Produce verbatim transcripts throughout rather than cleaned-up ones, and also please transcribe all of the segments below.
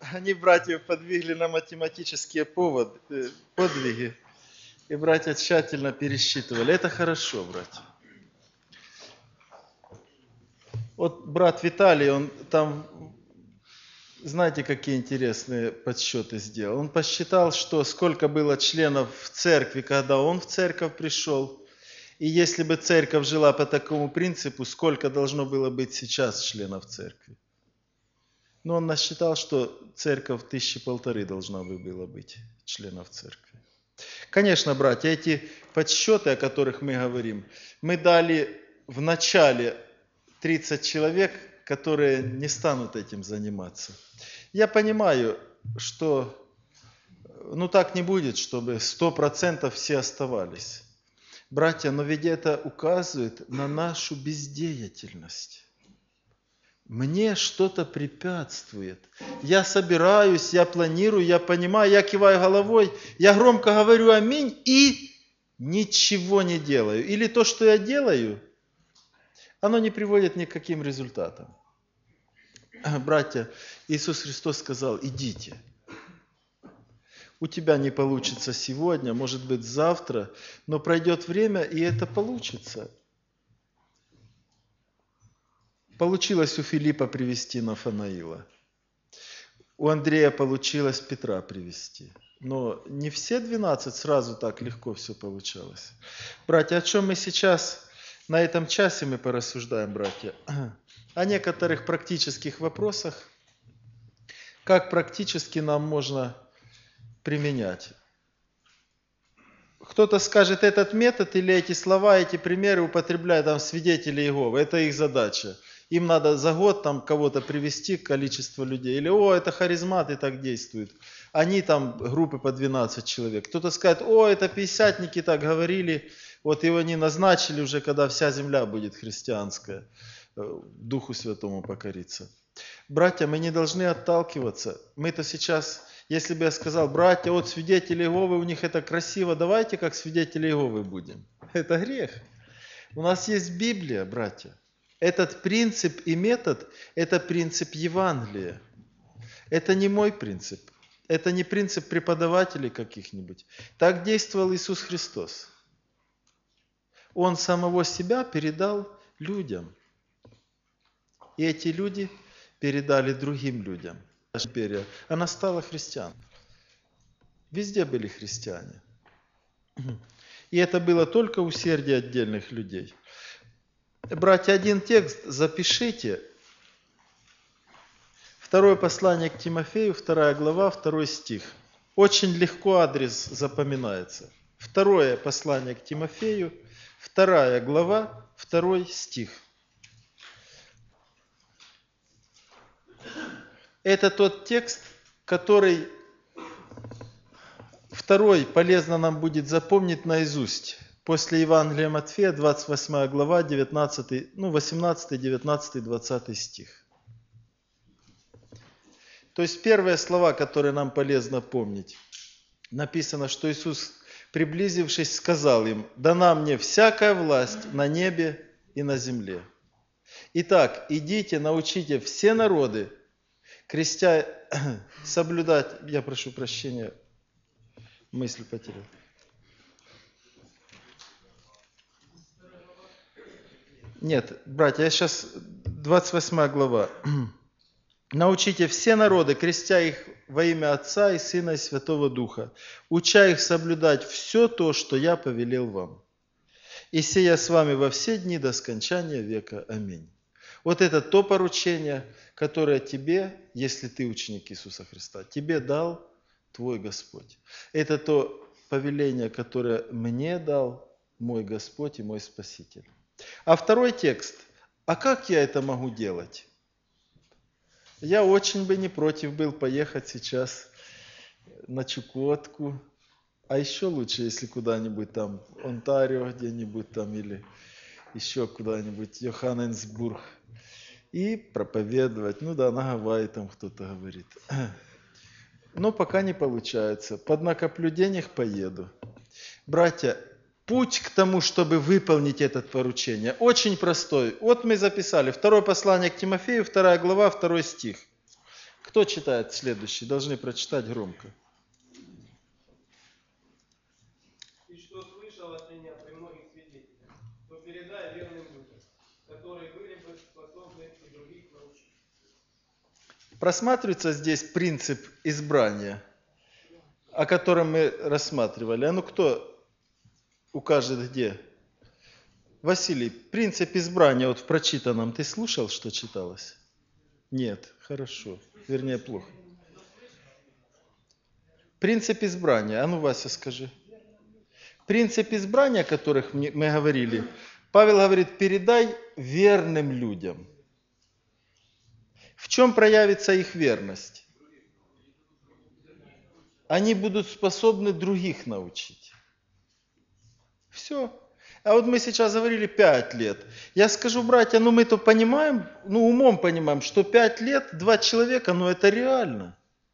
Они братьев подвигли на математические повод, э, подвиги, и братья тщательно пересчитывали. Это хорошо, братья. Вот брат Виталий, он там, знаете, какие интересные подсчеты сделал? Он посчитал, что сколько было членов в церкви, когда он в церковь пришел, и если бы церковь жила по такому принципу, сколько должно было быть сейчас членов церкви. Но он насчитал, что церковь тысячи полторы должна бы было быть членов церкви. Конечно, братья, эти подсчеты, о которых мы говорим, мы дали в начале тридцать человек, которые не станут этим заниматься. Я понимаю, что ну так не будет, чтобы сто процентов все оставались. Братья, но ведь это указывает на нашу бездеятельность. Мне что-то препятствует. Я собираюсь, я планирую, я понимаю, я киваю головой, я громко говорю аминь и ничего не делаю. Или то, что я делаю, оно не приводит ни к каким результатам. Братья, Иисус Христос сказал, идите. У тебя не получится сегодня, может быть завтра, но пройдет время, и это получится. Получилось у Филиппа привести Нафанаила. У Андрея получилось Петра привести. Но не все двенадцать сразу так легко все получалось. Братья, о чем мы сейчас на этом часе мы порассуждаем, братья? О некоторых практических вопросах. Как практически нам можно применять. Кто-то скажет, этот метод или эти слова, эти примеры употребляют там свидетели Иеговы. Это их задача. Им надо за год там кого-то привести количество людей. Или, о, это харизматы так действуют. Они там группы по двенадцать человек. Кто-то скажет, о, это пятидесятники так говорили. Вот его не назначили уже, когда вся земля будет христианская. Духу Святому покориться. Братья, мы не должны отталкиваться. Мы-то сейчас, если бы я сказал, братья, вот свидетели Иеговы, у них это красиво, давайте как свидетели Иеговы будем. Это грех. У нас есть Библия, братья. Этот принцип и метод – это принцип Евангелия. Это не мой принцип. Это не принцип преподавателей каких-нибудь. Так действовал Иисус Христос. Он самого себя передал людям. И эти люди передали другим людям. Империя, она стала христиан. Везде были христиане. И это было только усердие отдельных людей. Братья, один текст запишите. Второе послание к Тимофею, вторая глава, второй стих. Очень легко адрес запоминается. Второе послание к Тимофею, вторая глава, второй стих. Это тот текст, который второй полезно нам будет запомнить наизусть. После Евангелия Матфея, двадцать восьмая глава, девятнадцатый, ну, восемнадцатый, девятнадцатый, двадцатый стих. То есть первые слова, которые нам полезно помнить. Написано, что Иисус, приблизившись, сказал им, дана мне всякая власть на небе и на земле. Итак, идите, научите все народы, крестя, соблюдать, я прошу прощения, мысль потерял. Нет, братья, я сейчас, двадцать восьмая глава. Научите все народы, крестя их во имя Отца и Сына и Святого Духа, уча их соблюдать все то, что я повелел вам. И сея с вами во все дни до скончания века. Аминь. Вот это то поручение, которое тебе, если ты ученик Иисуса Христа, тебе дал твой Господь. Это то повеление, которое мне дал мой Господь и мой Спаситель. А второй текст. А как я это могу делать? Я очень бы не против был поехать сейчас на Чукотку, а еще лучше, если куда-нибудь там, Онтарио где-нибудь там, или еще куда-нибудь, Йоханнесбург, и проповедовать. Ну да, на Гавайи там кто-то говорит. Но пока не получается. Поднакоплю денег, поеду. Братья, путь к тому, чтобы выполнить это поручение, очень простой. Вот мы записали. Второе послание к Тимофею, вторая глава, второй стих. Кто читает следующий? Должны прочитать громко. И что слышал от меня при многих свидетелях, то передай верным людям, которые были бы способны и других научить. Просматривается здесь принцип избрания, о котором мы рассматривали. А ну кто укажет где? Василий, принцип избрания вот в прочитанном ты слушал, что читалось? Нет, хорошо, вернее плохо. Принцип избрания, а ну Вася скажи. Принцип избрания, о которых мы говорили, Павел говорит, передай верным людям. В чем проявится их верность? Они будут способны других научить. Все. А вот мы сейчас говорили пять лет. Я скажу, братья, ну мы-то понимаем, ну умом понимаем, что пять лет, два человека, ну это реально.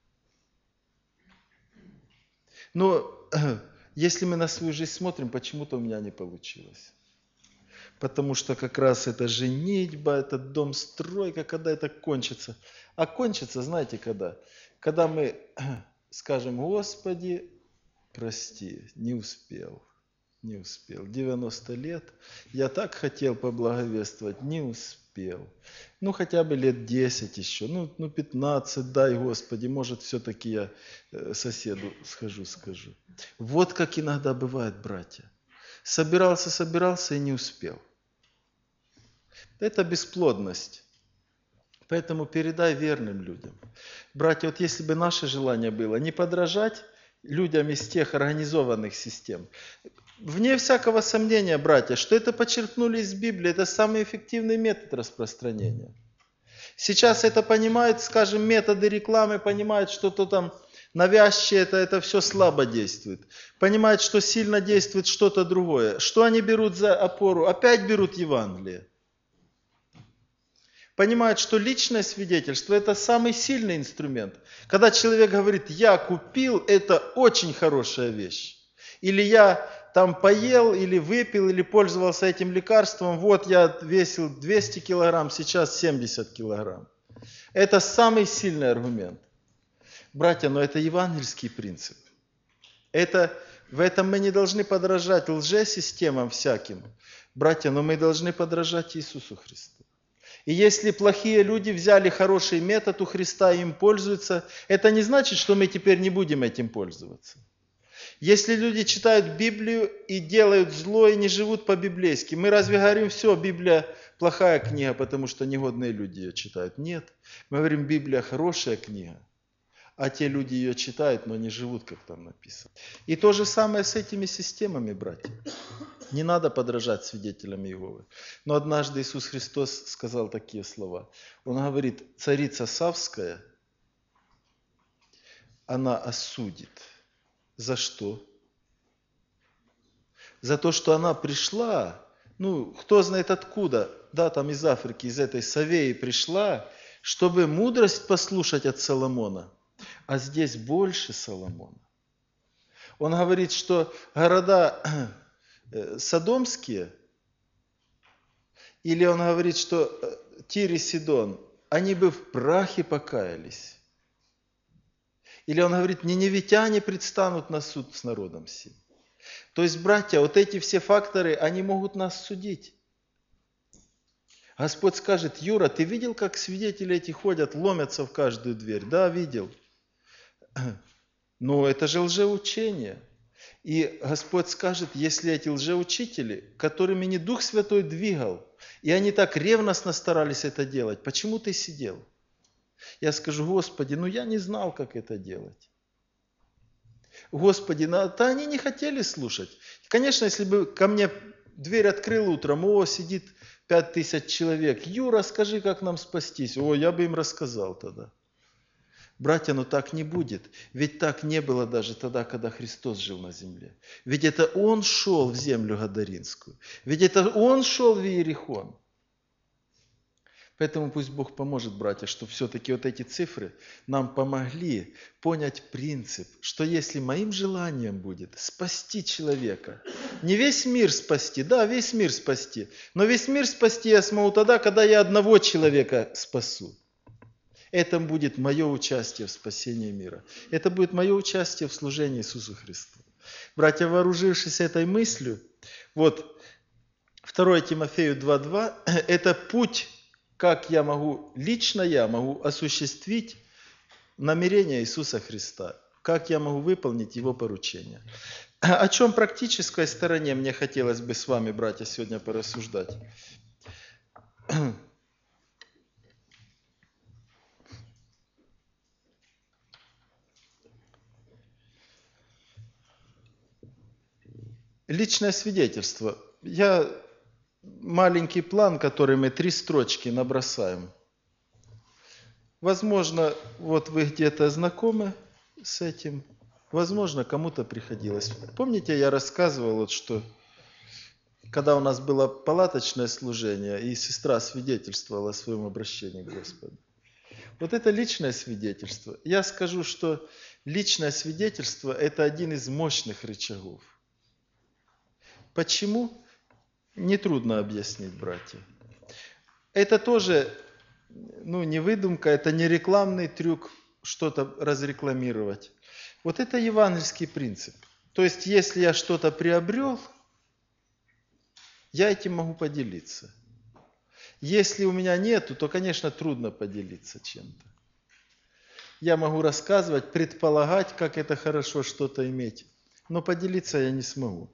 Но если мы на свою жизнь смотрим, почему-то у меня не получилось. Потому что как раз это женитьба, это дом стройка, когда это кончится. А кончится, знаете, когда? Когда мы скажем, Господи, прости, не успел. Не успел. девяносто лет. Я так хотел поблаговествовать, не успел. Ну, хотя бы лет десять еще. Ну, ну пятнадцать, дай, Господи. Может, все-таки я соседу схожу, скажу. Вот как иногда бывает, братья. Собирался, собирался и не успел. Это бесплодность. Поэтому передай верным людям. Братья, вот если бы наше желание было не подражать людям из тех организованных систем, вне всякого сомнения, братья, что это почерпнули из Библии, это самый эффективный метод распространения. Сейчас это понимают, скажем, методы рекламы, понимают, что то там навязчивое, это, это все слабо действует. Понимают, что сильно действует что-то другое. Что они берут за опору? Опять берут Евангелие. Понимают, что личное свидетельство – это самый сильный инструмент. Когда человек говорит, я купил, это очень хорошая вещь. Или я там поел, или выпил, или пользовался этим лекарством, вот я весил двести килограмм, сейчас семьдесят килограмм. Это самый сильный аргумент. Братья, но это евангельский принцип. Это, в этом мы не должны подражать лжесистемам всяким. Братья, но мы должны подражать Иисусу Христу. И если плохие люди взяли хороший метод у Христа и им пользуются, это не значит, что мы теперь не будем этим пользоваться. Если люди читают Библию и делают зло и не живут по-библейски, мы разве говорим, все, Библия плохая книга, потому что негодные люди ее читают? Нет. Мы говорим, Библия хорошая книга, а те люди ее читают, но не живут, как там написано. И то же самое с этими системами, братья. Не надо подражать свидетелям Иеговы. Но однажды Иисус Христос сказал такие слова. Он говорит, царица Савская, она осудит. За что? За то, что она пришла, ну, кто знает откуда, да, там из Африки, из этой Савеи пришла, чтобы мудрость послушать от Соломона. А здесь больше Соломона. Он говорит, что города содомские, или он говорит, что Тир и Сидон, они бы в прахе покаялись. Или он говорит, ниневитяне предстанут на суд с народом сим. То есть, братья, вот эти все факторы, они могут нас судить. Господь скажет, Юра, ты видел, как свидетели эти ходят, ломятся в каждую дверь? Да, видел. Но это же лжеучение. И Господь скажет, если эти лжеучители, которыми не Дух Святой двигал, и они так ревностно старались это делать, почему ты сидел? Я скажу, Господи, ну я не знал, как это делать. Господи, ну, то они не хотели слушать. Конечно, если бы ко мне дверь открыл утром, о, сидит пять тысяч человек, Юра, скажи, как нам спастись. О, я бы им рассказал тогда. Братья, но так не будет. Ведь так не было даже тогда, когда Христос жил на земле. Ведь это Он шел в землю Гадаринскую. Ведь это Он шел в Иерихон. Поэтому пусть Бог поможет, братья, чтобы все-таки вот эти цифры нам помогли понять принцип, что если моим желанием будет спасти человека, не весь мир спасти, да, весь мир спасти, но весь мир спасти я смогу тогда, когда я одного человека спасу. Это будет мое участие в спасении мира. Это будет мое участие в служении Иисусу Христу. Братья, вооружившись этой мыслью, вот второе Тимофею два два, это путь, как я могу, лично я могу осуществить намерение Иисуса Христа, как я могу выполнить Его поручение. О чем практической стороне мне хотелось бы с вами, братья, сегодня порассуждать. Личное свидетельство. Я маленький план, который мы три строчки набросаем. Возможно, вот вы где-то знакомы с этим, возможно, кому-то приходилось. Помните, я рассказывал, вот, что когда у нас было палаточное служение, и сестра свидетельствовала о своем обращении к Господу. Вот это личное свидетельство. Я скажу, что личное свидетельство – это один из мощных рычагов. Почему? Нетрудно объяснить, братья. Это тоже, ну, не выдумка, это не рекламный трюк что-то разрекламировать. Вот это евангельский принцип. То есть, если я что-то приобрел, я этим могу поделиться. Если у меня нету, то, конечно, трудно поделиться чем-то. Я могу рассказывать, предполагать, как это хорошо что-то иметь, но поделиться я не смогу.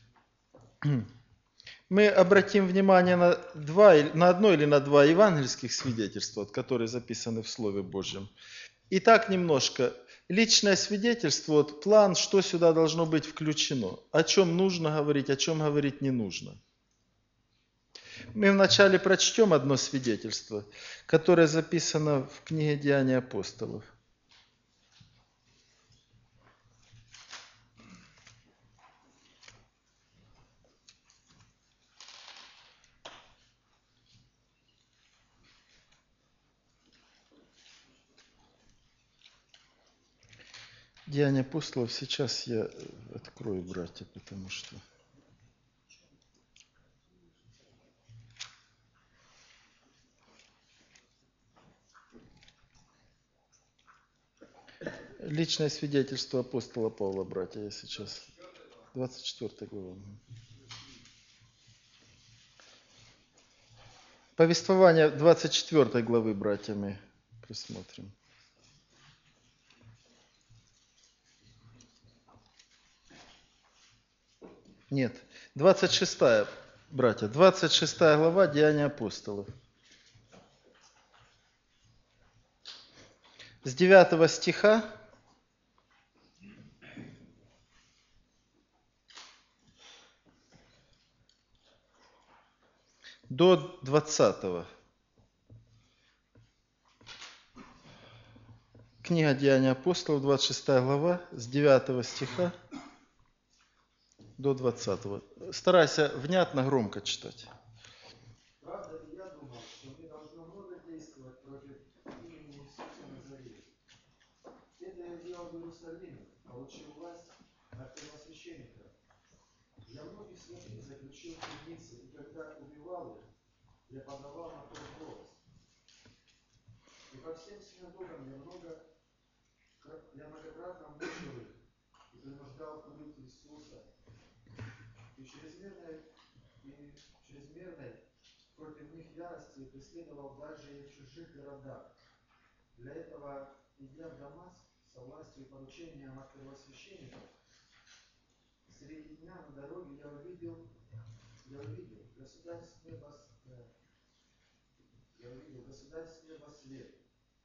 Мы обратим внимание на, два, на одно или на два евангельских свидетельства, которые записаны в Слове Божьем. Итак, немножко. Личное свидетельство, вот план, что сюда должно быть включено. О чем нужно говорить, о чем говорить не нужно. Мы вначале прочтем одно свидетельство, которое записано в книге «Деяния апостолов». Деяния апостолов сейчас я открою, братья, потому что... Личное свидетельство апостола Павла, братья, я сейчас... двадцать четвёртая глава. Повествование двадцать четвёртой главы, братья, мы присмотрим. Нет, двадцать шестая, братья, двадцать шестая глава Деяния апостолов. С девятого стиха до двадцатого. Книга Деяния апостолов, двадцать шестая глава, с девятого стиха до двадцатого. Старайся внятно, громко читать. Правда, я думал, что мы должны много действовать против имени Иисуса Назарета. Это я делал в Иерусалиме, получил власть от первосвященника. Я многих святых заключил в темнице, и когда убивал их, я подавал на тот голос. И по всем синагогам я много, я многократно мучил их и принуждал курить Иисуса. И чрезмерной, и чрезмерной против них ярости преследовал даже и в чужих городах. Для этого, идя в Дамаск со властью и поручением от первосвященников, среди дня на дороге я увидел, я увидел, государь с неба, я увидел, государь с неба свет,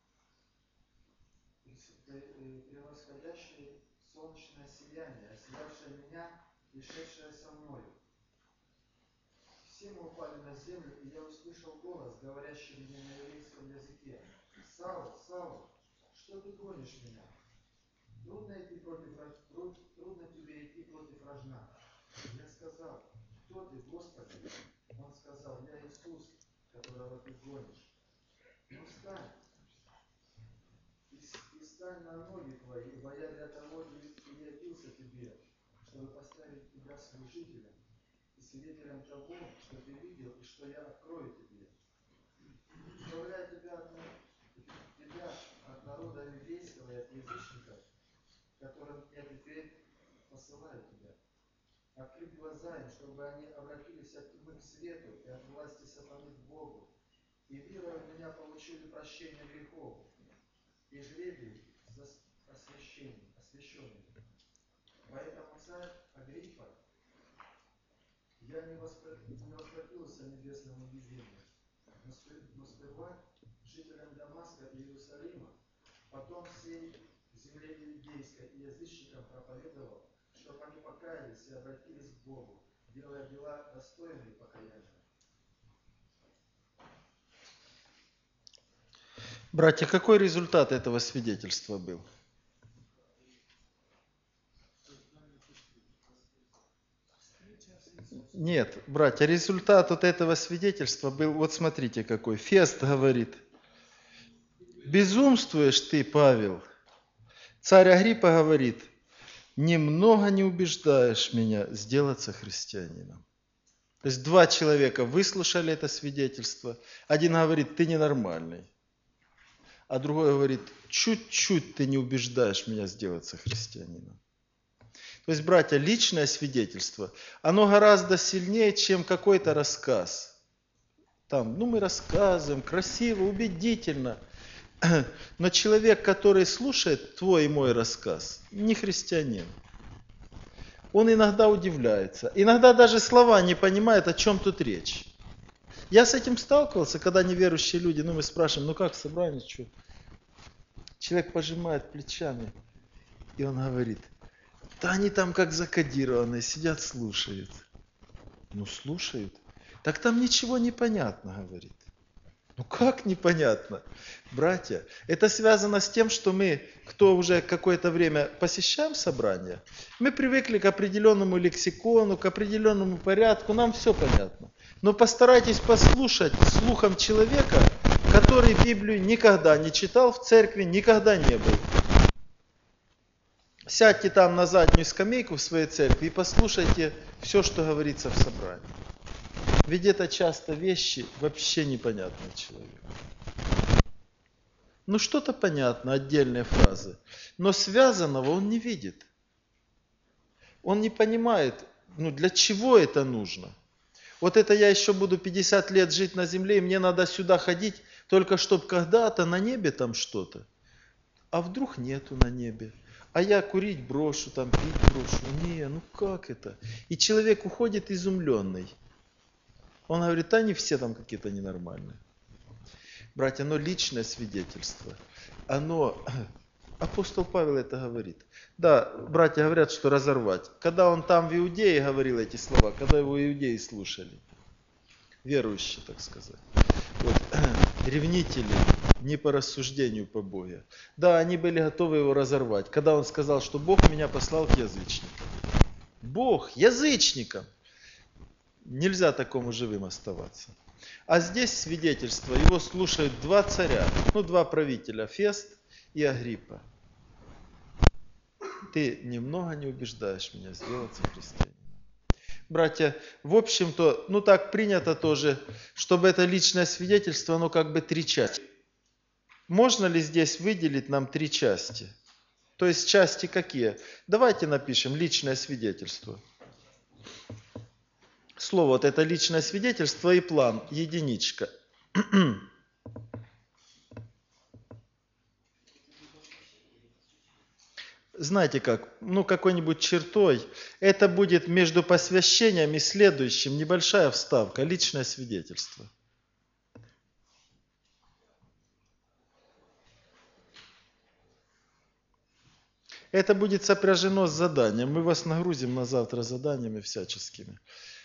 превосходящее солнечное сияние, осиявшее меня и шедшее со мною. Все мы упали на землю, и я услышал голос, говорящий мне на еврейском языке: «Савл, Савл, что ты гонишь меня? Трудно идти против, трудно тебе идти против рожна». Я сказал: «Кто ты, Господи?» Он сказал: «Я Иисус, которого ты гонишь. Ну встань, и, и встань на ноги твои, ибо я для того и явился тебе, чтобы поставить тебя служителем и свидетелем того, что ты видел и что я открою тебе. Избавляя тебя от, тебя народа иудейского и от язычников, которым я теперь посылаю тебя. Открыть глаза им, чтобы они обратились от тьмы к свету и от власти сатаны к Богу, и, веруя в меня, получили прощение грехов и жребий за освящение, освященный. Поэтому, царь Агриппа, я не воспротивился небесному видению, но сперва жителям Дамаска и Иерусалима, потом всей земле иудейской и язычникам проповедовал, чтобы они покаялись и обратились к Богу, делая дела достойные покаяния. Братья, какой результат этого свидетельства был? Нет, братья, результат вот этого свидетельства был, вот смотрите какой. Фест говорит: безумствуешь ты, Павел. Царь Агриппа говорит: немного не убеждаешь меня сделаться христианином. То есть два человека выслушали это свидетельство. Один говорит: ты ненормальный. А другой говорит: чуть-чуть ты не убеждаешь меня сделаться христианином. То есть, братья, личное свидетельство, оно гораздо сильнее, чем какой-то рассказ. Там, ну мы рассказываем, красиво, убедительно. Но человек, который слушает твой и мой рассказ, не христианин. Он иногда удивляется. Иногда даже слова не понимает, о чем тут речь. Я с этим сталкивался, когда неверующие люди, ну мы спрашиваем, ну как собрание, что? Человек пожимает плечами, и он говорит: да они там как закодированные, сидят, слушают. Ну слушают. Так там ничего не понятно, говорит. Ну как непонятно? Братья, это связано с тем, что мы, кто уже какое-то время посещаем собрания, мы привыкли к определенному лексикону, к определенному порядку, нам все понятно. Но постарайтесь послушать слухом человека, который Библию никогда не читал, в церкви никогда не был. Сядьте там на заднюю скамейку в своей церкви и послушайте все, что говорится в собрании. Ведь это часто вещи вообще непонятные человеку. Ну что-то понятно, отдельные фразы, но связанного он не видит. Он не понимает, ну для чего это нужно. Вот это я еще буду пятьдесят лет жить на земле, и мне надо сюда ходить, только чтобы когда-то на небе там что-то. А вдруг нету на небе? А я курить брошу, там пить брошу. Не, ну как это? И человек уходит изумленный. Он говорит: да они все там какие-то ненормальные. Братья, оно личное свидетельство. Оно, апостол Павел это говорит. Да, братья говорят, что разорвать. Когда он там в Иудее говорил эти слова, когда его иудеи слушали, верующие, так сказать. Вот, ревнители, не по рассуждению по Богу. Да, они были готовы его разорвать, когда он сказал, что Бог меня послал к язычникам. Бог язычникам! Нельзя такому живым оставаться. А здесь свидетельство, его слушают два царя, ну два правителя, Фест и Агриппа. Ты немного не убеждаешь меня сделаться христианином. Братья, в общем-то, ну так принято тоже, чтобы это личное свидетельство, оно как бы три части. Можно ли здесь выделить нам три части? То есть части какие? Давайте напишем личное свидетельство. Слово вот это личное свидетельство и план, единичка. Знаете как, ну какой-нибудь чертой, это будет между посвящением и следующим небольшая вставка, личное свидетельство. Это будет сопряжено с заданием. Мы вас нагрузим на завтра заданиями всяческими.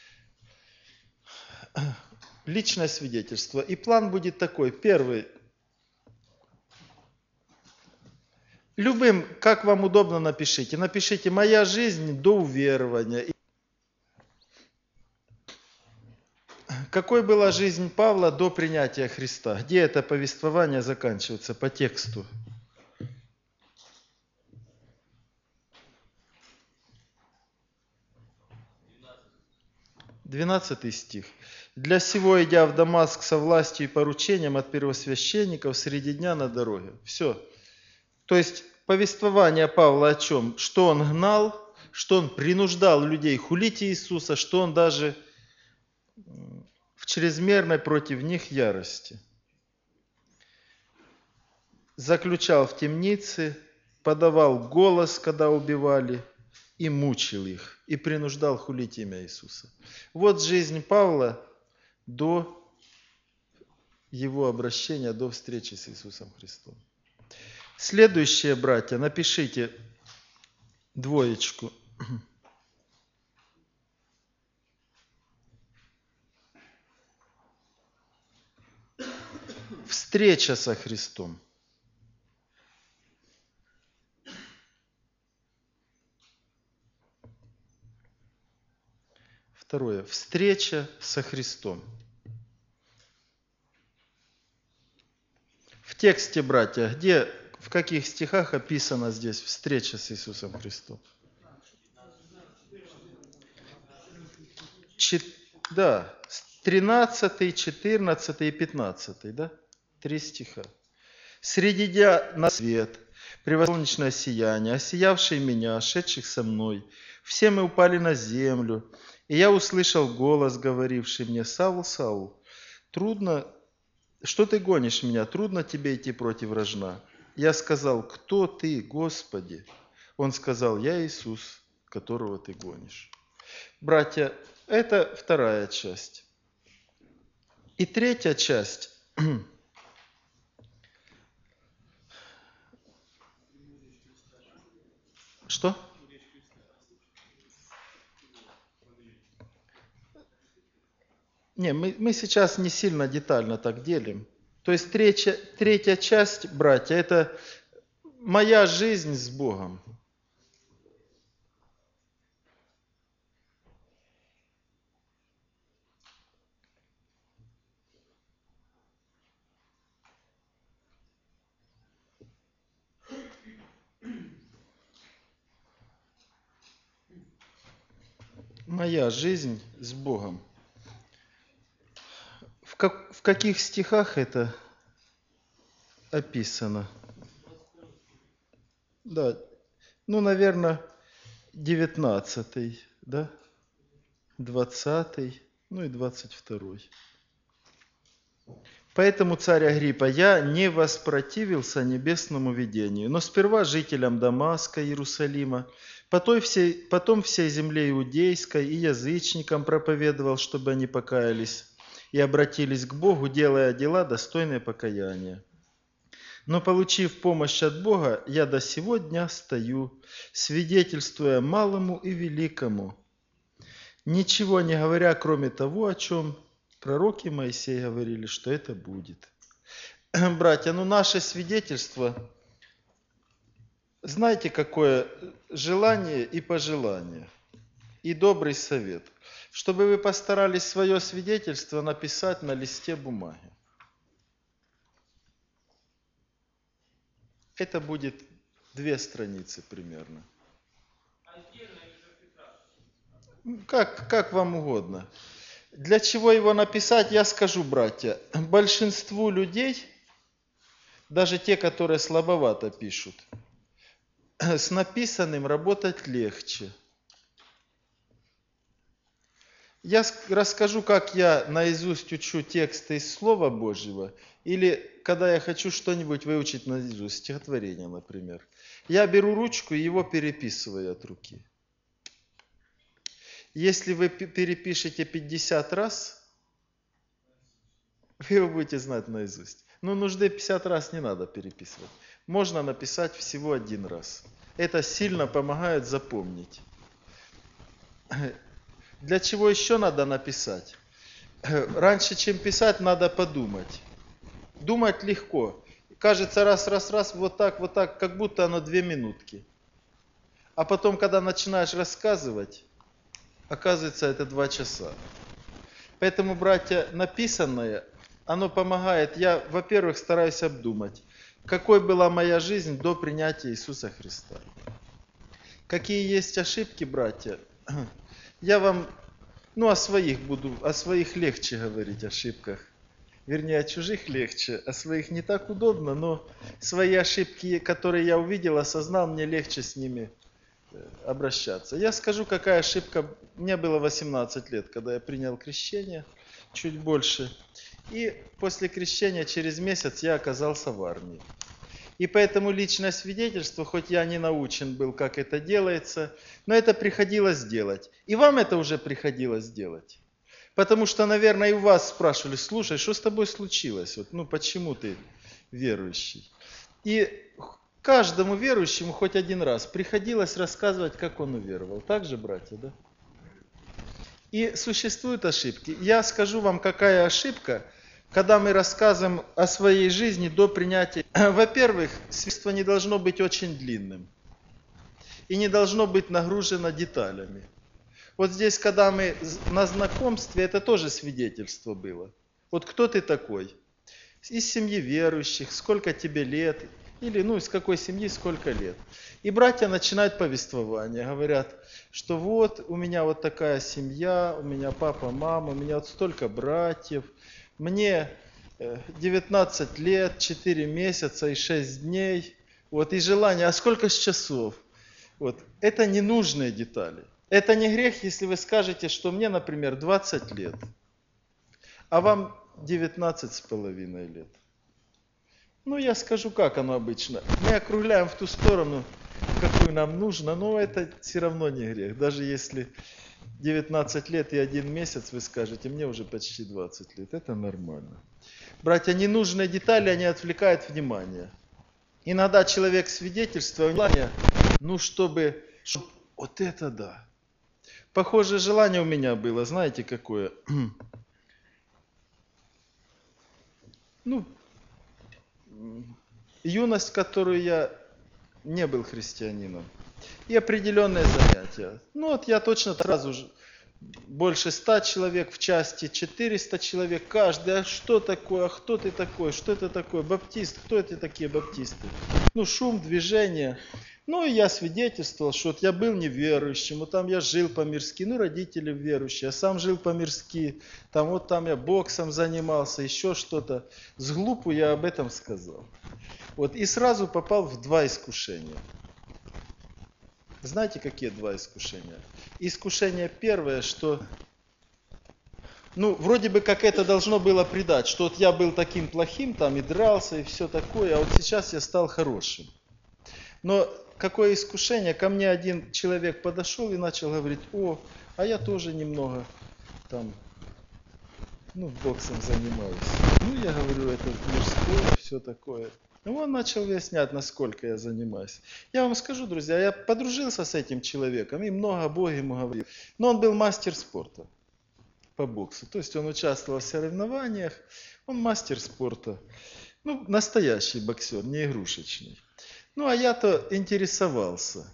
Личное свидетельство. И план будет такой. Первый. Любым, как вам удобно, напишите. Напишите «Моя жизнь до уверования». Какой была жизнь Павла до принятия Христа? Где это повествование заканчивается по тексту? двенадцатый стих. «Для сего, идя в Дамаск со властью и поручением от первосвященников, среди дня на дороге». Все. То есть повествование Павла о чем? Что он гнал, что он принуждал людей хулить Иисуса, что он даже в чрезмерной против них ярости заключал в темнице, подавал голос, когда убивали, и мучил их, и принуждал хулить имя Иисуса. Вот жизнь Павла до его обращения, до встречи с Иисусом Христом. Следующее, братья, напишите двоечку. Встреча со Христом. Второе. Встреча со Христом. В тексте, братья, где, в каких стихах описана здесь встреча с Иисусом Христом? Чет, да, тринадцатый, четырнадцатый и пятнадцатый, да? Три стиха. «Среди дня на свет, превосолнечное сияние, осиявший меня, шедших со мной, все мы упали на землю, и я услышал голос, говоривший мне: Саул, Саул, трудно, что ты гонишь меня, трудно тебе идти против рожна. Я сказал: кто ты, Господи? Он сказал: я Иисус, которого ты гонишь». Братья, это вторая часть. И третья часть. Что? Не, мы, мы сейчас не сильно детально так делим. То есть третья, третья часть, братья, это моя жизнь с Богом. Моя жизнь с Богом. В, как, в каких стихах это описано? Да, ну, наверное, девятнадцатый, да, двадцатый, ну и двадцать второй. Поэтому, царь Агриппа, я не воспротивился небесному видению, но сперва жителям Дамаска, Иерусалима, потом всей, потом всей земле иудейской и язычникам проповедовал, чтобы они покаялись и обратились к Богу, делая дела, достойные покаяния. Но, получив помощь от Бога, я до сего дня стою, свидетельствуя малому и великому, ничего не говоря, кроме того, о чем пророки Моисей говорили, что это будет. Братья, ну наше свидетельство, знаете, какое желание и пожелание, и добрый совет, чтобы вы постарались свое свидетельство написать на листе бумаги. Это будет две страницы примерно. Как, как вам угодно. Для чего его написать, я скажу, братья. Большинству людей, даже те, которые слабовато пишут, с написанным работать легче. Я расскажу, как я наизусть учу тексты из Слова Божьего, или когда я хочу что-нибудь выучить наизусть, стихотворение, например. Я беру ручку и его переписываю от руки. Если вы перепишете пятьдесят раз, вы его будете знать наизусть. Но нужды пятьдесят раз не надо переписывать. Можно написать всего один раз. Это сильно помогает запомнить. Для чего еще надо написать? Раньше, чем писать, надо подумать. Думать легко. Кажется, раз, раз, раз, вот так, вот так, как будто оно две минутки. А потом, когда начинаешь рассказывать, оказывается, это два часа. Поэтому, братья, написанное, оно помогает. Я, во-первых, стараюсь обдумать, какой была моя жизнь до принятия Иисуса Христа. Какие есть ошибки, братья? Я вам, ну, о своих буду, о своих легче говорить ошибках. Вернее, от чужих легче, а своих не так удобно, но свои ошибки, которые я увидел, осознал, мне легче с ними э, обращаться. Я скажу, какая ошибка. Мне было восемнадцать лет, когда я принял крещение, чуть больше. И после крещения через месяц я оказался в армии. И поэтому личное свидетельство, хоть я не научен был, как это делается, но это приходилось делать. И вам это уже приходилось делать. Потому что, наверное, и у вас спрашивали: слушай, что с тобой случилось? Вот, ну, почему ты верующий? И каждому верующему хоть один раз приходилось рассказывать, как он уверовал. Так же, братья, да? И существуют ошибки. Я скажу вам, какая ошибка, когда мы рассказываем о своей жизни до принятия. Во-первых, свидетельство не должно быть очень длинным. И не должно быть нагружено деталями. Вот здесь, когда мы на знакомстве, это тоже свидетельство было. Вот кто ты такой? Из семьи верующих, сколько тебе лет? Или, ну, из какой семьи, сколько лет? И братья начинают повествование, говорят, что вот у меня вот такая семья, у меня папа, мама, у меня вот столько братьев, мне девятнадцать лет, четыре месяца и шесть дней, вот, и желание, а сколько с часов? Вот, это ненужные детали. Это не грех, если вы скажете, что мне, например, двадцать лет, а вам девятнадцать с половиной лет. Ну, я скажу, как оно обычно. Мы округляем в ту сторону, какую нам нужно, но это все равно не грех. Даже если девятнадцать лет и один месяц, вы скажете, мне уже почти двадцать лет. Это нормально. Братья, ненужные детали, они отвлекают внимание. Иногда человек свидетельствует, ну, чтобы, чтобы... Вот это да. Похожее желание у меня было, знаете, какое? Ну, юность, которую я не был христианином, и определенные занятия. Ну вот я точно сразу же, больше ста человек в части, четыреста человек каждый. А что такое? А кто ты такой? Что это такое? Баптист? Кто это такие баптисты? Ну, шум, движение. Ну, и я свидетельствовал, что вот я был неверующим, вот там я жил по-мирски, ну, родители верующие, я сам жил по-мирски, там вот там я боксом занимался, еще что-то. С глупу я об этом сказал. Вот, и сразу попал в два искушения. Знаете, какие два искушения? Искушение первое, что, ну, вроде бы как это должно было предать, что вот я был таким плохим, там и дрался, и все такое, а вот сейчас я стал хорошим. Но какое искушение, ко мне один человек подошел и начал говорить: о, а я тоже немного там, ну, боксом занимаюсь. Ну, я говорю, это мирское, все такое. Ну, он начал выяснять, насколько я занимаюсь. Я вам скажу, друзья, я подружился с этим человеком и много о Боге ему говорил. Но он был мастер спорта по боксу. То есть он участвовал в соревнованиях, он мастер спорта. Ну, настоящий боксер, не игрушечный. Ну, а я-то интересовался.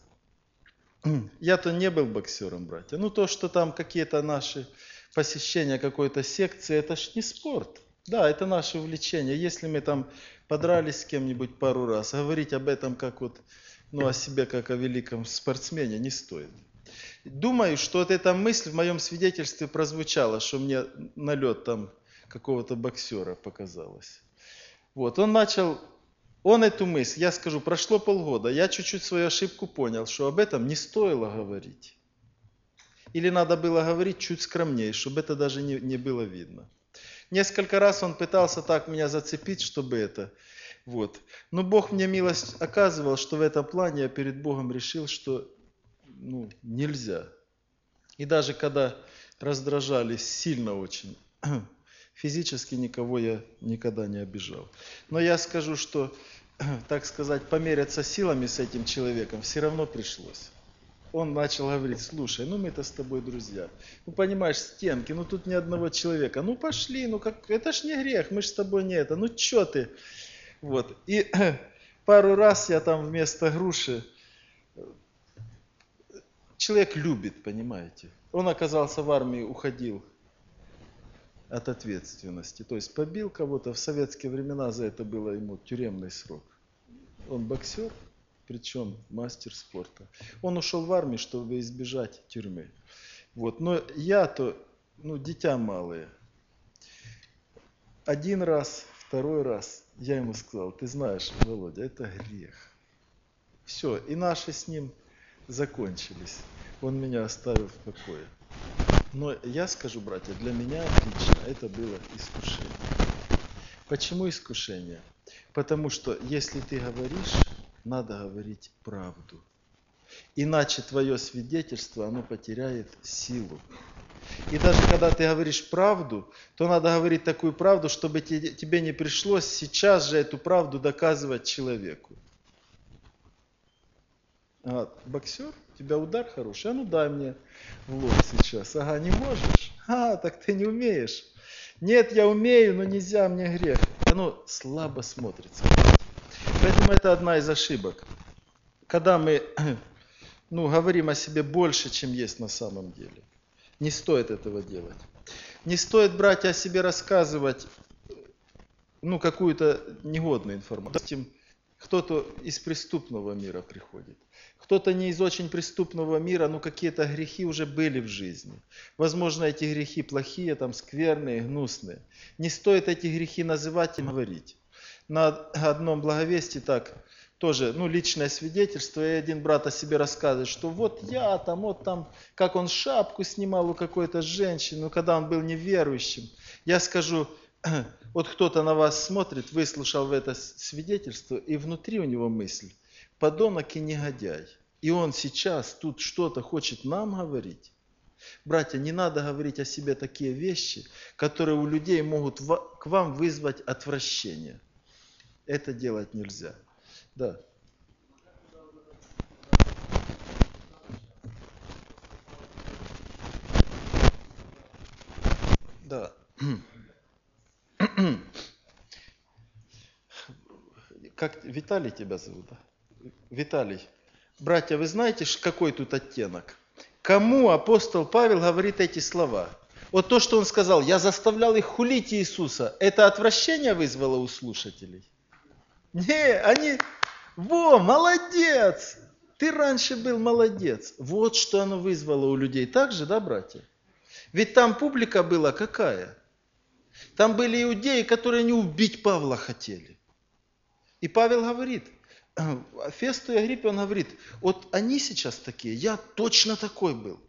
Я-то не был боксером, братья. Ну, то, что там какие-то наши посещения какой-то секции, это ж не спорт. Да, это наше увлечение. Если мы там подрались с кем-нибудь пару раз, говорить об этом как вот, ну, о себе как о великом спортсмене не стоит. Думаю, что вот эта мысль в моем свидетельстве прозвучала, что мне налет там какого-то боксера показалось. Вот, он начал, он эту мысль, я скажу, прошло полгода, я чуть-чуть свою ошибку понял, что об этом не стоило говорить. Или надо было говорить чуть скромнее, чтобы это даже не, не было видно. Несколько раз он пытался так меня зацепить, чтобы это, вот. Но Бог мне милость оказывал, что в этом плане я перед Богом решил, что, ну, нельзя. И даже когда раздражались сильно очень, физически никого я никогда не обижал. Но я скажу, что, так сказать, померяться силами с этим человеком все равно пришлось. Он начал говорить: слушай, ну мы-то с тобой друзья. Ну понимаешь, стенки, ну тут ни одного человека. Ну пошли, ну как, это ж не грех, мы ж с тобой не это. Ну чё ты? Вот. И пару раз я там вместо груши... Человек любит, понимаете. Он оказался в армии, уходил от ответственности. То есть побил кого-то, в советские времена за это было ему тюремный срок. Он боксер, причем мастер спорта. Он ушел в армию, чтобы избежать тюрьмы. Вот. Но я-то, ну, дитя малое. один раз, второй раз я ему сказал: ты знаешь, Володя, это грех. Все, и наши с ним закончились. Он меня оставил в покое. Но я скажу, братья, для меня лично это было искушение. Почему искушение? Потому что если ты говоришь, надо говорить правду. Иначе твое свидетельство, оно потеряет силу. И даже когда ты говоришь правду, то надо говорить такую правду, чтобы тебе не пришлось сейчас же эту правду доказывать человеку. А, боксер, у тебя удар хороший, а ну дай мне в лоб сейчас. Ага, не можешь? А, так ты не умеешь. Нет, я умею, но нельзя, мне грех. Оно слабо смотрится. Поэтому это одна из ошибок. Когда мы ну, говорим о себе больше, чем есть на самом деле. Не стоит этого делать. Не стоит, братья, о себе рассказывать ну, какую-то негодную информацию. Допустим, кто-то из преступного мира приходит. Кто-то не из очень преступного мира, но какие-то грехи уже были в жизни. Возможно, эти грехи плохие, там, скверные, гнусные. Не стоит эти грехи называть и говорить. На одном благовестии так, тоже, ну, личное свидетельство, и один брат о себе рассказывает, что вот я там, вот там, как он шапку снимал у какой-то женщины, ну, когда он был неверующим. Я скажу, вот кто-то на вас смотрит, выслушал в это свидетельство, и внутри у него мысль: подонок и негодяй. И он сейчас тут что-то хочет нам говорить. Братья, не надо говорить о себе такие вещи, которые у людей могут к вам вызвать отвращение. Это делать нельзя. Да. Да. Как Виталий тебя зовут? Да? Виталий. Братья, вы знаете, какой тут оттенок? Кому апостол Павел говорит эти слова? Вот то, что он сказал: я заставлял их хулить Иисуса, это отвращение вызвало у слушателей? Не, они, во, молодец, ты раньше был молодец. Вот что оно вызвало у людей. Так же, да, братья? Ведь там публика была какая? Там были иудеи, которые не убить Павла хотели. И Павел говорит, Фесту и Агриппе он говорит: вот они сейчас такие, я точно такой был.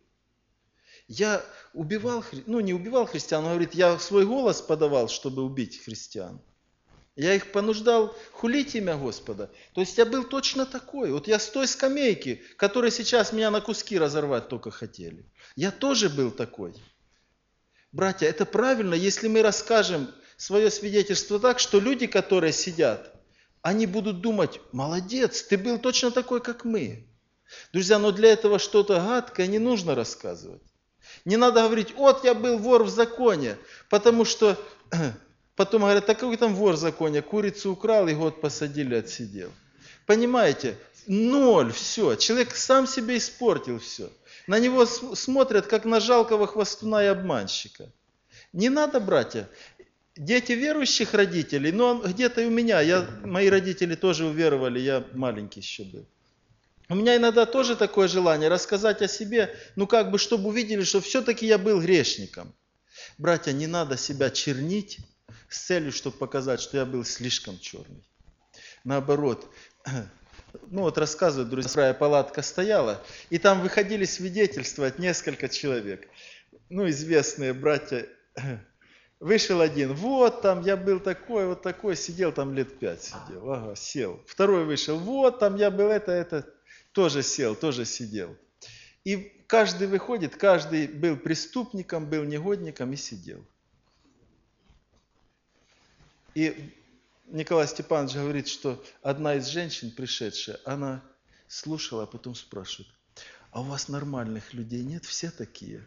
Я убивал, ну не убивал христиан, он говорит, я свой голос подавал, чтобы убить христиан. Я их понуждал хулить имя Господа. То есть я был точно такой. Вот я с той скамейки, которые сейчас меня на куски разорвать только хотели. Я тоже был такой. Братья, это правильно, если мы расскажем свое свидетельство так, что люди, которые сидят, они будут думать: молодец, ты был точно такой, как мы. Друзья, но для этого что-то гадкое не нужно рассказывать. Не надо говорить: вот я был вор в законе, потому что потом говорят: так какой там вор в законе, курицу украл и год посадили, отсидел. Понимаете? Ноль, все. Человек сам себе испортил все. На него смотрят, как на жалкого хвостуна и обманщика. Не надо, братья. Дети верующих родителей, но где-то и у меня, я, мои родители тоже уверовали, я маленький еще был. У меня иногда тоже такое желание рассказать о себе, ну как бы, чтобы увидели, что все-таки я был грешником. Братья, не надо себя чернить с целью, чтобы показать, что я был слишком черный. Наоборот, ну вот рассказывают, друзья, вторая палатка стояла, и там выходили свидетельствовать несколько человек. Ну, известные братья. Вышел один: вот там я был такой, вот такой, сидел там лет пять, сидел, ага, сел. Второй вышел: вот там я был это, это, тоже сел, тоже сидел. И каждый выходит, каждый был преступником, был негодником и сидел. И Николай Степанович говорит, что одна из женщин, пришедшая, она слушала, а потом спрашивает: а у вас нормальных людей нет, все такие?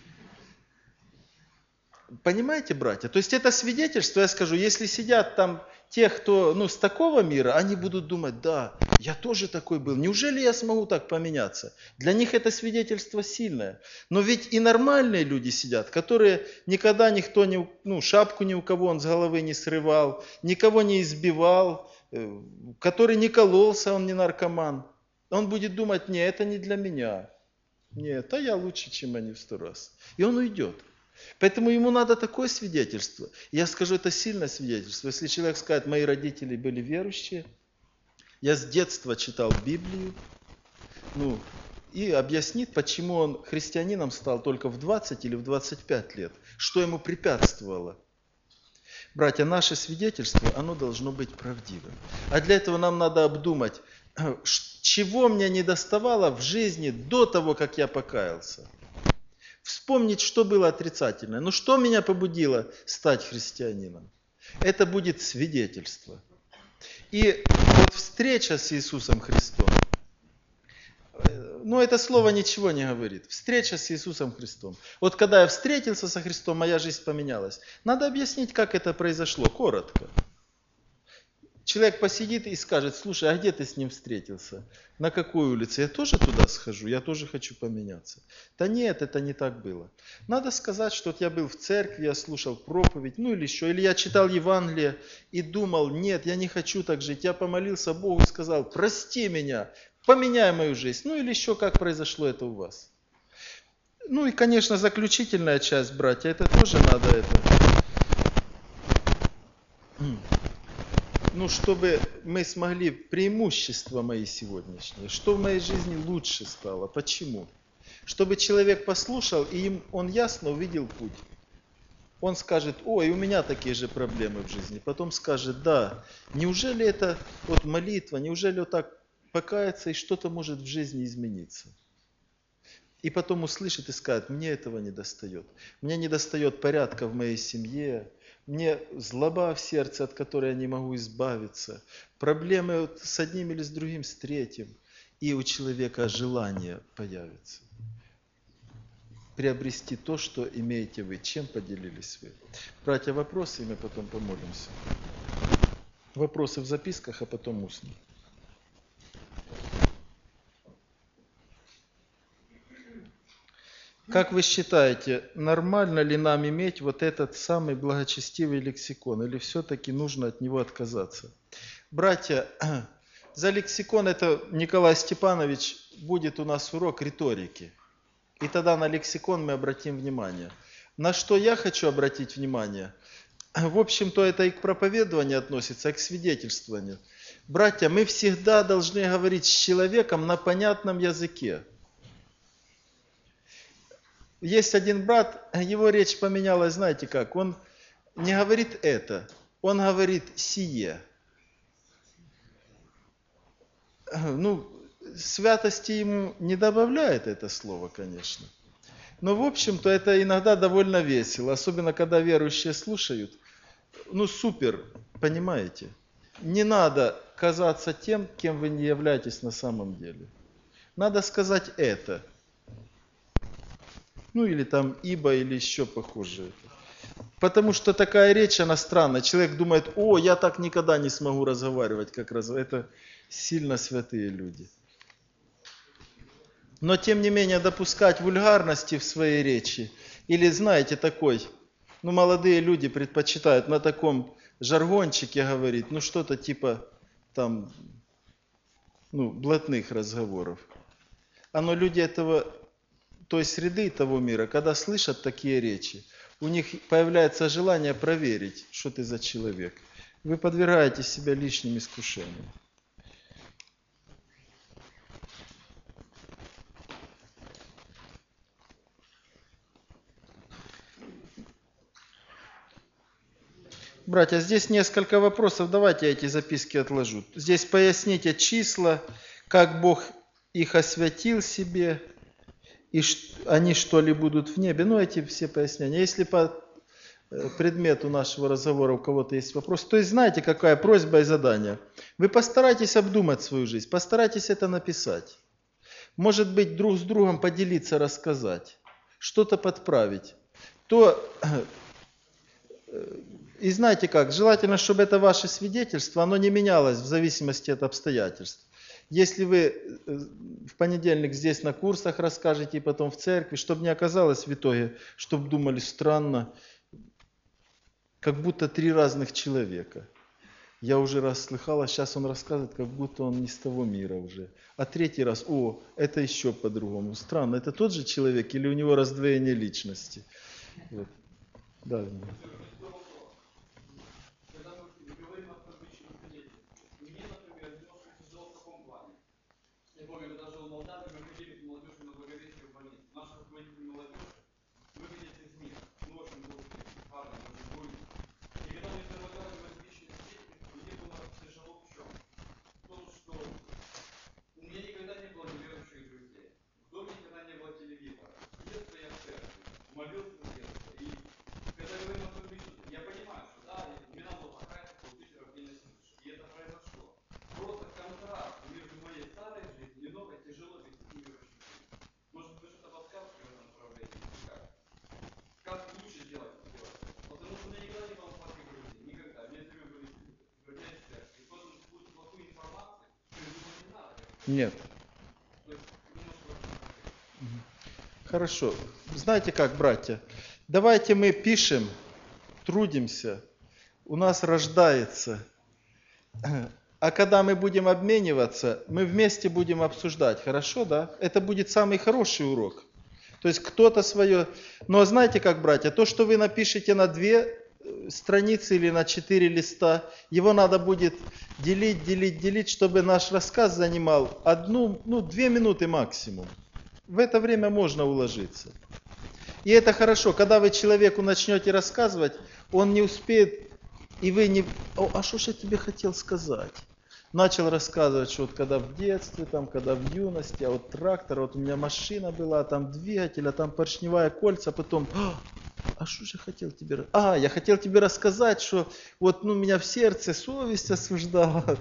Понимаете, братья? То есть это свидетельство, я скажу, если сидят там те, кто ну, с такого мира, они будут думать: да, я тоже такой был, неужели я смогу так поменяться? Для них это свидетельство сильное. Но ведь и нормальные люди сидят, которые никогда никто, не, ну, шапку ни у кого он с головы не срывал, никого не избивал, который не кололся, он не наркоман. Он будет думать: не, это не для меня. Нет, а я лучше, чем они в сто раз. И он уйдет. Поэтому ему надо такое свидетельство. Я скажу, это сильное свидетельство. Если человек скажет, мои родители были верующие, я с детства читал Библию, ну, и объяснит, почему он христианином стал только в двадцать или в двадцать пять лет, что ему препятствовало. Братья, наше свидетельство, оно должно быть правдивым. А для этого нам надо обдумать, чего мне недоставало в жизни до того, как я покаялся. Вспомнить, что было отрицательное. Ну что меня побудило стать христианином? Это будет свидетельство. И вот встреча с Иисусом Христом, ну это слово ничего не говорит. Встреча с Иисусом Христом. Вот когда я встретился со Христом, моя жизнь поменялась. Надо объяснить, как это произошло, коротко. Человек посидит и скажет, слушай, а где ты с ним встретился? На какой улице? Я тоже туда схожу, я тоже хочу поменяться. Да нет, это не так было. Надо сказать, что вот я был в церкви, я слушал проповедь, ну или еще, или я читал Евангелие и думал, нет, я не хочу так жить. Я помолился Богу и сказал, прости меня, поменяй мою жизнь. Ну или еще, как произошло это у вас. Ну и, конечно, заключительная часть, братья, это тоже надо это... Ну, чтобы мы смогли преимущества мои сегодняшние, что в моей жизни лучше стало. Почему? Чтобы человек послушал, и им он ясно увидел путь. Он скажет, ой, у меня такие же проблемы в жизни. Потом скажет, да, неужели это вот молитва, неужели вот так покаяться, и что-то может в жизни измениться? И потом услышит и скажет, мне этого не достает. Мне не достает порядка в моей семье, мне злоба в сердце, от которой я не могу избавиться. Проблемы вот с одним или с другим, с третьим. И у человека желание появится. Приобрести то, что имеете вы. Чем поделились вы? Братья, вопросы, и мы потом помолимся. Вопросы в записках, а потом устно. Как вы считаете, нормально ли нам иметь вот этот самый благочестивый лексикон, или все-таки нужно от него отказаться? Братья, за лексикон это Николай Степанович будет у нас урок риторики. И тогда на лексикон мы обратим внимание. На что я хочу обратить внимание? В общем-то, это и к проповедованию относится, и к свидетельствованию. Братья, мы всегда должны говорить с человеком на понятном языке. Есть один брат, его речь поменялась, знаете как, он не говорит это, он говорит сие. Ну, святости ему не добавляет это слово, конечно. Но, в общем-то, это иногда довольно весело, особенно когда верующие слушают. Ну, супер, понимаете? Не надо казаться тем, кем вы не являетесь на самом деле. Надо сказать это. Ну или там ибо, или еще похуже. Потому что такая речь, она странная. Человек думает, о, я так никогда не смогу разговаривать, как раз. Это сильно святые люди. Но тем не менее допускать вульгарности в своей речи. Или знаете такой, ну молодые люди предпочитают на таком жаргончике говорить, ну что-то типа там, ну блатных разговоров. Оно люди этого... той среды, того мира, когда слышат такие речи, у них появляется желание проверить, что ты за человек. Вы подвергаете себя лишним искушениям. Братья, здесь несколько вопросов, давайте я эти записки отложу. Здесь поясните числа, как Бог их освятил себе, и они что ли будут в небе. Ну, эти все пояснения. Если по предмету нашего разговора у кого-то есть вопрос, то есть знаете, какая просьба и задание? Вы постарайтесь обдумать свою жизнь, постарайтесь это написать. Может быть, друг с другом поделиться, рассказать, что-то подправить. То, и знаете как, желательно, чтобы это ваше свидетельство, оно не менялось в зависимости от обстоятельств. Если вы в понедельник здесь на курсах расскажете и потом в церкви, чтобы не оказалось в итоге, чтобы думали странно, как будто три разных человека. Я уже раз слыхал, а сейчас он рассказывает, как будто он не с того мира уже. А третий раз, о, это еще по-другому. Странно, это тот же человек или у него раздвоение личности? Вот. Да. Когда мы говорим о публичном свидетельстве, мне, например, немножко тяжело в каком плане. Я помню, когда жил в Молдавии, мы ходили с молодежью на Благовещение в больницу. Наши руководители молодежи выходят из мира. Ну, очень глупые, парни, очень буйные. И когда мне предлагали различные свидетельства, мне было тяжело в чем? В том, что у меня никогда не было неверующих друзей. В доме никогда не было телевизора. С детства я в церкви. Молился с детства. И когда говорим о публичном, я понимаю, что да, мне надо было покаяться, получить рождение свыше. И это произошло. Просто контраст между моей старой жизнью и новой тяжело вести неверующих людей. Может быть, вы что-то подскажете в этом направлении? Как? Как лучше делать это делать? Потому что у меня никогда не было плохих друзей. Никогда. Мне все время были друзья из церкви. И потом какую-то плохую информацию, то есть думаю, не надо. Нет. То есть немножко в этом направлении. Хорошо. Знаете как, братья? Давайте мы пишем, трудимся, у нас рождается. А когда мы будем обмениваться, мы вместе будем обсуждать. Хорошо, да? Это будет самый хороший урок. То есть кто-то свое... Но знаете как, братья, то, что вы напишете на две страницы или на четыре листа, его надо будет делить, делить, делить, чтобы наш рассказ занимал одну, ну, две минуты максимум. В это время можно уложиться. И это хорошо, когда вы человеку начнете рассказывать, он не успеет, и вы не... О, а что ж я тебе хотел сказать? Начал рассказывать, что вот когда в детстве, там, когда в юности, а вот трактор, вот у меня машина была, там двигатель, а там поршневая кольца, потом... А что же я хотел тебе... А, я хотел тебе рассказать, что вот ну, меня в сердце совесть осуждала.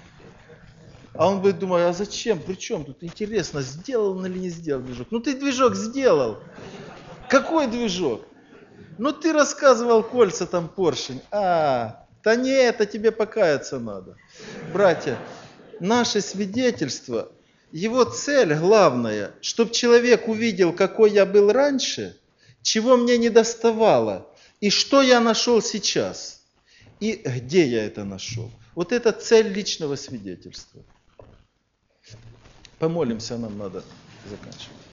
А он будет думать, а зачем, при чем тут интересно, сделал он или не сделал движок? Ну ты движок сделал. Какой движок? Ну ты рассказывал кольца там поршень. А, да не, это тебе покаяться надо. Братья, наше свидетельство, его цель главная, чтобы человек увидел, какой я был раньше, чего мне не доставало, и что я нашел сейчас, и где я это нашел. Вот это цель личного свидетельства. Помолимся, нам надо заканчивать.